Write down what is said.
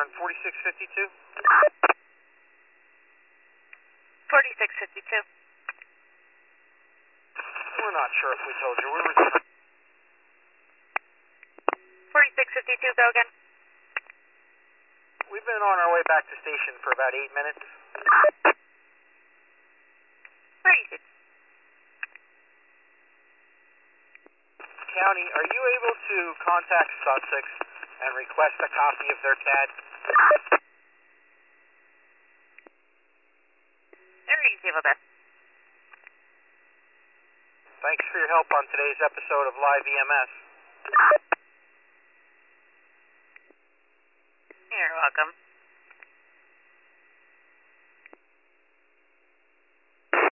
on 4652? 4652. We're not sure if we told you. 4652, go again. We've been on our way back to station for about 8 minutes. Where are you? County, are you able to contact Sussex and request a copy of their CAD? Very easy with that. Thanks for your help on today's episode of Live EMS. You're welcome.